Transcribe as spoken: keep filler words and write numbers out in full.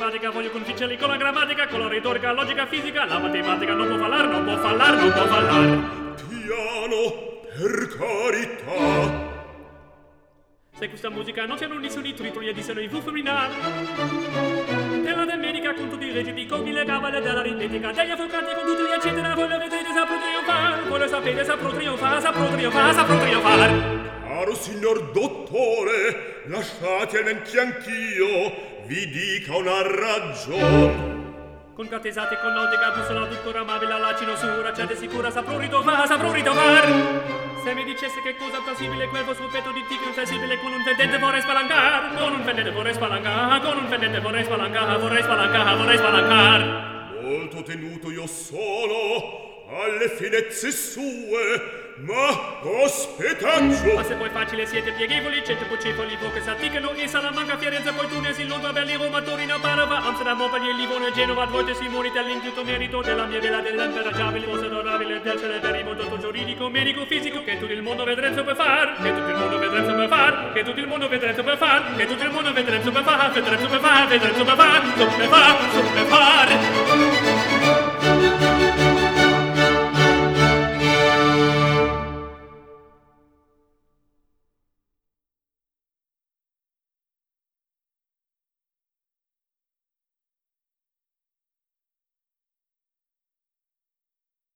simpatica, voglio convincerli con la grammatica, con la retorica, logica, fisica, la matematica non può fallar, non può fallar, non può fallar. Piano, per carità. Se questa musica non c'erano nessun titoli e dissero i V femminali. Della domenica con tutti i regiti, con le cavale della aritmetica, degli avvocati con tutti gli eccetera, voi lo vedrete, saprò trionfare, voi lo sapete, saprò trionfare, saprò trionfare, saprò trionfare. Caro signor dottore, lasciatemi anch'io vi dica una ragione. Con cartesate, con nautica, bussola, tutto amabile, alla cinosura, c'è sicura, saprò ritrovare, saprò ritrovare. Se mi dicesse che cosa possibile quel vostro petto di tigre inflessibile, con un fendente vorrei spalancar, con un fendente vorrei spalancar, con un fendente vorrei spalancar, vorrei spalancar, vorrei spalancar. Molto tenuto io sono alle finezze sue, ma ospitaggio. Ma se poi facile siete pieghevoli, cento pocefoli, voi che s'atticano, in Salamanca, Firenze, poi Tunisi, Londra, Berlino, Roma, Torino, Padova, Amsterdam, Montpellier, Livorno, Genova, Volte, Simoni, dell'intuito merito della mia vela, dell'imperaggiabile, vostro adorabile, del celeberrimo, dottor giuridico, medico, fisico, che tutto il mondo vedrete per far, che tutto il mondo vedrete per far, che tutto il mondo vedrete per far, che tutto il mondo vedrete per far, vedrete per far, vedrete per far, vedrete per far, vedrete per far.